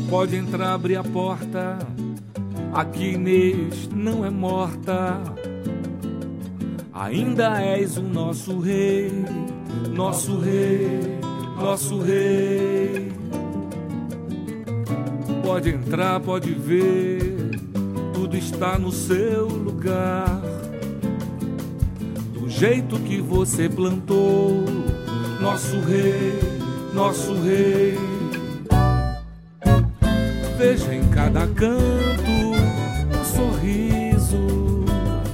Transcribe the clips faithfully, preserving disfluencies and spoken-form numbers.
Pode entrar, abrir a porta. Aqui Inês não é morta. Ainda és o nosso rei, nosso rei, nosso rei. Pode entrar, pode ver, tudo está no seu lugar. Do jeito que você plantou, nosso rei, nosso rei. Veja em cada canto um sorriso,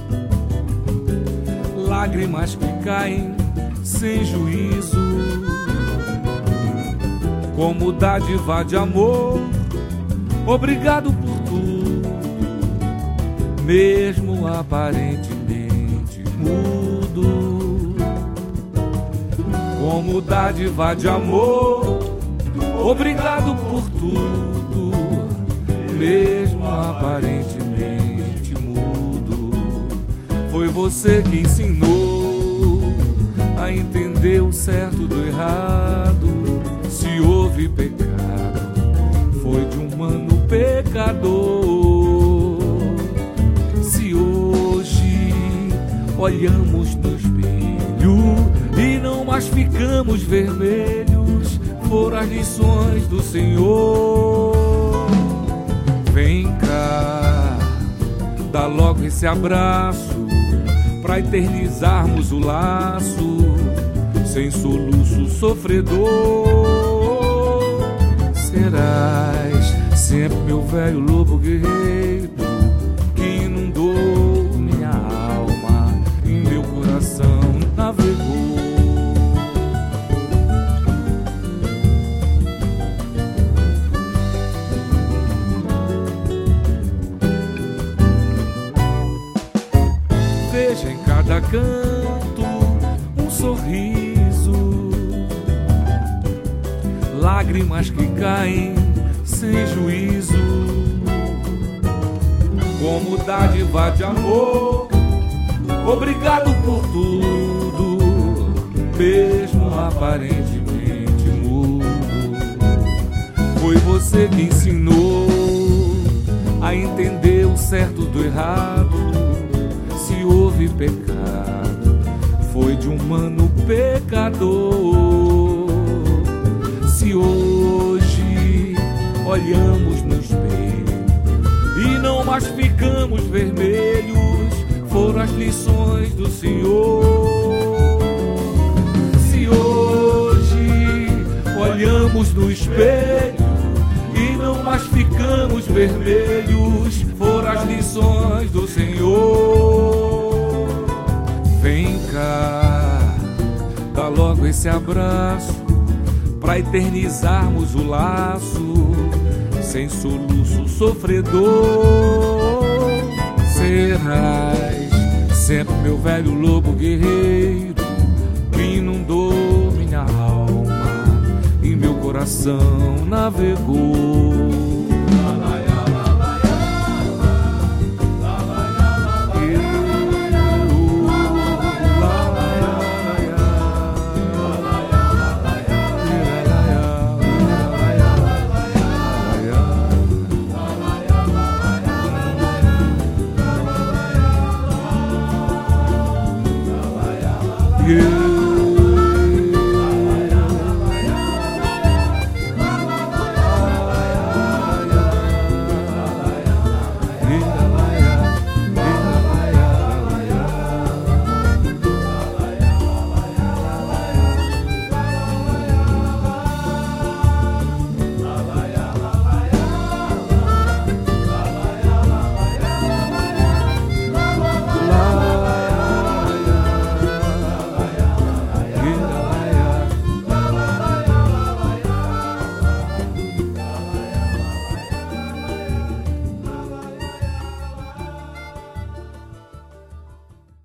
lágrimas que caem sem juízo, como dádiva de amor. Obrigado por tudo, mesmo aparentemente mudo, como dádiva de amor. Obrigado por tudo, mesmo aparentemente mudo. Foi você que ensinou a entender o certo do errado. Se houve pecado, foi de um humano pecador. Se hoje olhamos no espelho e não mais ficamos vermelhos, foram as lições do Senhor. Vem cá, dá logo esse abraço pra eternizarmos o laço, sem soluço sofredor. Serás sempre meu velho lobo guerreiro, que inundou minha alma e meu coração navegou. Veja em cada canto um sorriso, lágrimas que caem sem juízo, como dádiva de amor. Obrigado por tudo, mesmo aparentemente mudo. Foi você que ensinou a entender o certo do errado. Se houve pecado, foi de um humano pecador. Se hoje olhamos no espelho e não mais ficamos vermelhos, foram as lições do Senhor. Se hoje olhamos no espelho e não mais ficamos vermelhos, foram as lições do Senhor. Vem cá, dá logo esse abraço pra eternizarmos o laço, sem soluço sofredor. Serás sempre meu velho lobo guerreiro, que inundou minha alma e meu coração navegou. Yeah.